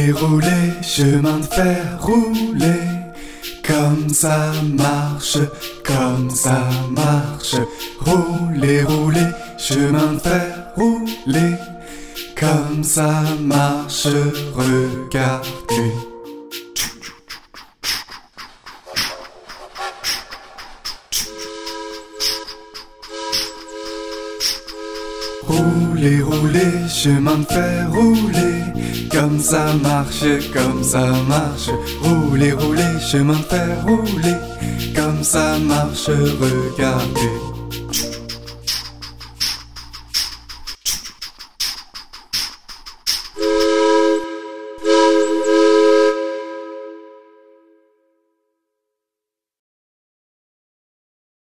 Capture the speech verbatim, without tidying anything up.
Rouler, rouler, chemin de fer, rouler. Comme ça marche, comme ça marche. Rouler, rouler, chemin de fer, rouler. Comme ça marche, regardez. Rouler, rouler, chemin de fer, rouler. Comme ça marche, comme ça marche. Rouler, rouler, chemin de fer, rouler. Comme ça marche, regardez.